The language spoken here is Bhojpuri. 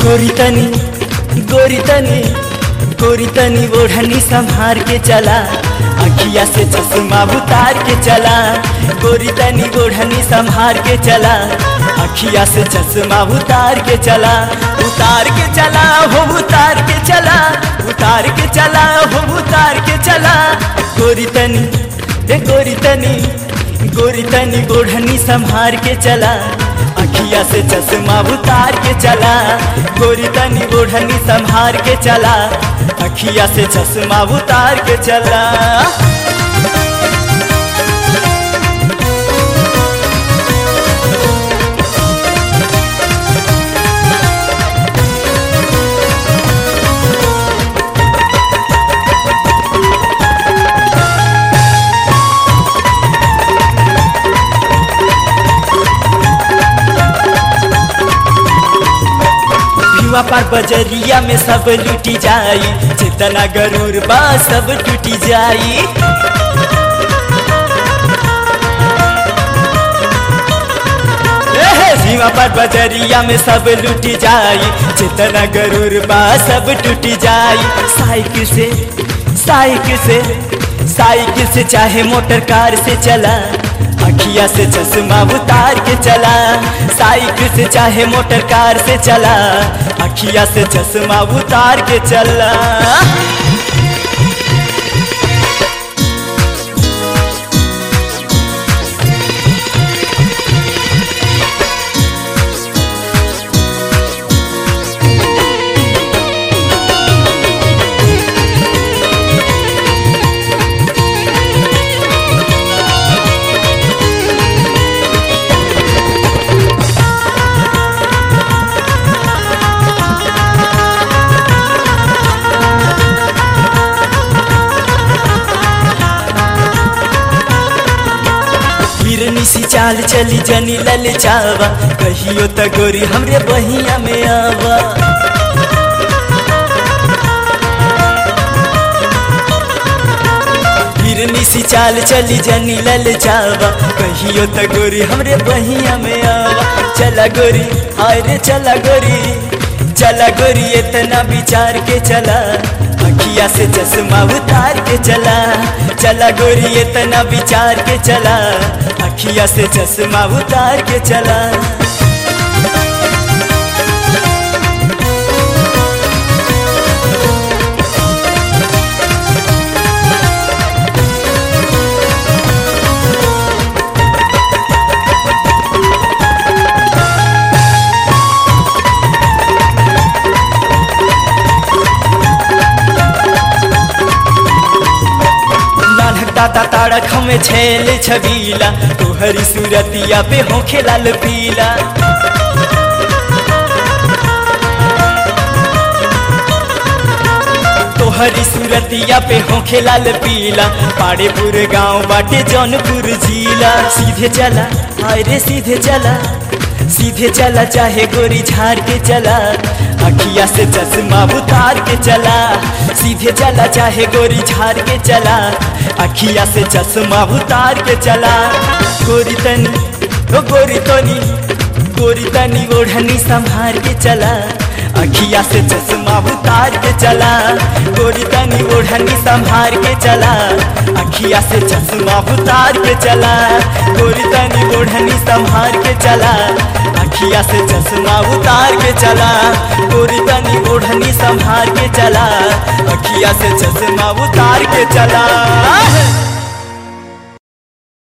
गोरी तनी ओढ़नी संभार के चला, अखिया से चश्मा उतार के चला। गोरी तनी ओढ़नी संभार के चला, अखिया से चश्मा उतार के चला। उतार के चला हो उतार के चला, उतार के चला हो उतार के चला। गोरी तनी ओढ़नी संभार के चला, अखिया से चश्मा उतार के चला। गोरी तनी ओढ़नी संभार के चला, अखिया से चश्मा उतार के चला। पर बजरिया में सब लूटी जाई, जितना गरूर बा सब टूटी जाई। सीमा पर बजरिया में सब लूटी जाई, जितना गरूर बा सब टूटी जाई। साइकिल से चाहे मोटर कार से चला, अखिया से चश्मा उतार के चला। साइकिल से चाहे मोटर कार से चला, अखिया से चश्मा उतार के चला। सी चाल चली जनी लल चावा, कहियो त गोरी हमरे बहिया में आवा। हिरनी सी चाल चली जनी लल चावा, कहियो त गोरी हमरे बहिया में आवा। चला गोरी हाय रे चला गोरी इतना विचार के चला, अखिया से चश्मा उतार के चला। चला गोरी इतना विचार के चला, अखिया से चश्मा उतार के चला। दादा ताड़क हमें छेल छबीला, तोहरी सूरतिया पे होखे लाल पीला। तोहरी सूरतिया पे होखे लाल पीला, पाड़ेपुर गाँव बाटे जौनपुर जिला। सीधे चला हाय रे सीधे चला चाहे गोरी झाड़ के चला, अखिया से चश्मा उतार के चला। सीधे चला चाहे गोरी झाड़ के चला, अखिया से चश्मा उतार के चला। गोरी तनी ओढ़नी संभार के चला, अखिया से चश्मा उतार के चला। गोरी तनी ओढ़नी संभार के चला, अखिया से चश्मा उतार के चला। गोरी तनी ओढ़नी संभार के चला, अखिया से चश्मा उतार के चला। गोरी तनी ओढ़नी संभार के चला, अखिया से चश्मा उतार के चला।